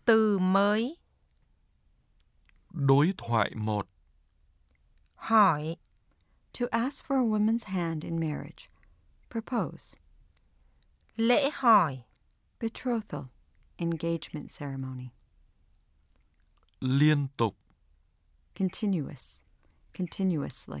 Từ mới. Đối thoại 1. Hỏi. To ask for a woman's hand in marriage. Propose. Lễ hỏi. Betrothal. Engagement ceremony. Liên tục. Continuous. Continuously.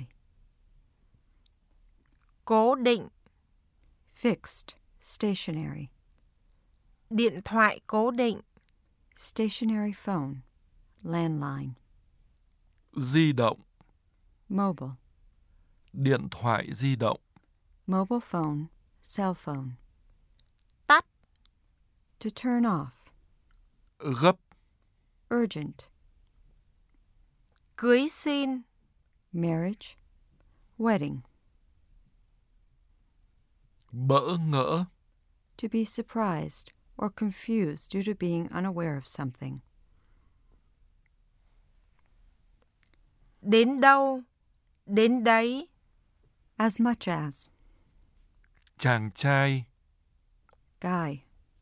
Cố định. Fixed. Stationary. Điện thoại cố định. Stationary phone. Landline. Di động. Mobile. Điện thoại di động. Mobile phone. Cell phone. Tắt. To turn off. Gấp. Urgent. Cưới xin. Marriage. Wedding. Bỡ ngỡ. To be surprised or confused due to being unaware of something. Đến đâu? Đến đấy. As much as. Chàng trai. Guy.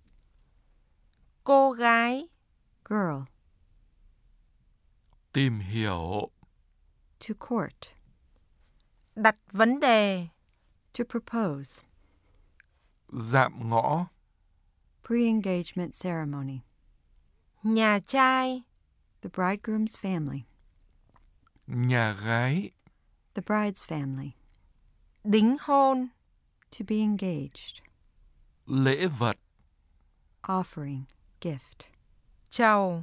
Cô gái. Girl. Tìm hiểu. To court. Đặt vấn đề. To propose. Dạm ngõ. Pre-engagement ceremony. Nhà trai. The bridegroom's family. Nhà gái. The bride's family. Đính hôn. To be engaged. Lễ vật. Offering. Gift. Trầu.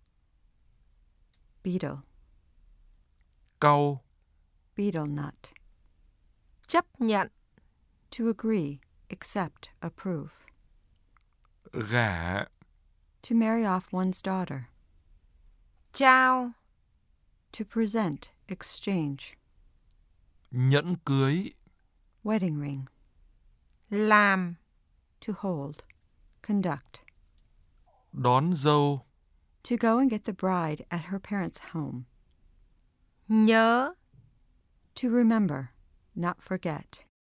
Beetle. Cau. Beetle nut. Chấp nhận. To agree. Accept. Approve. Gả. To marry off one's daughter. Trao. To present. Exchange. Nhẫn cưới. Wedding ring. Làm. To hold. Conduct. Đón dâu. To go and get the bride at her parents' home. Nhớ. To remember. Not forget.